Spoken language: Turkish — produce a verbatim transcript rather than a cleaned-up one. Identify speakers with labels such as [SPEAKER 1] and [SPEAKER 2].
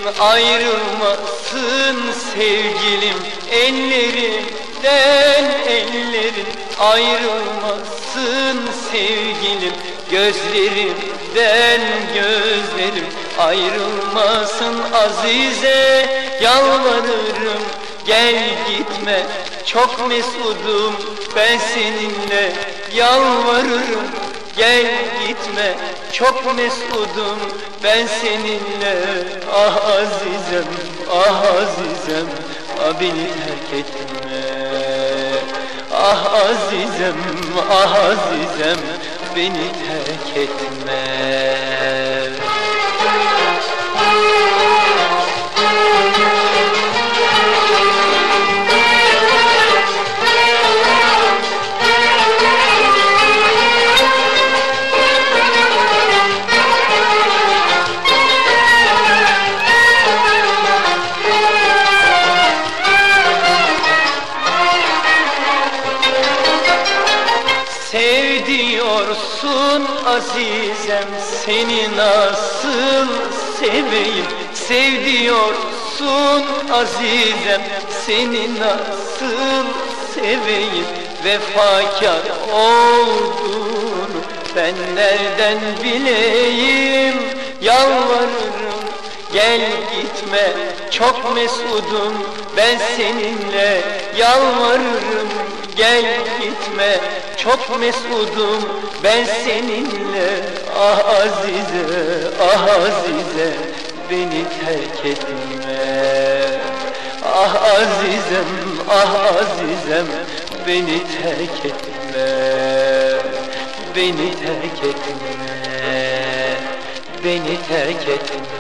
[SPEAKER 1] ayrılmasın sevgilim, ellerimden ellerin ayrılmasın sevgilim, gözlerimden gözlerim ayrılmasın azize, yalvarırım gel gitme, çok mesudum ben seninle, yalvarırım gel gitme, çok mesudum ben seninle. Ah azizem, ah azizem, ah beni terk etme. Ah azizem, ah azizem, beni terk etme. Sev diyorsun azizem, seni nasıl seveyim? Sev diyorsun azizem, seni nasıl seveyim? Vefakar olduğunu ben nereden bileyim? Yalvarırım gel gitme, çok mesudum ben seninle, yalvarırım gel gitme, çok mesudum ben seninle. Ah azize, ah azize, beni terk etme. Ah azizem, ah azizem, beni terk etme. Beni terk etme, beni terk etme.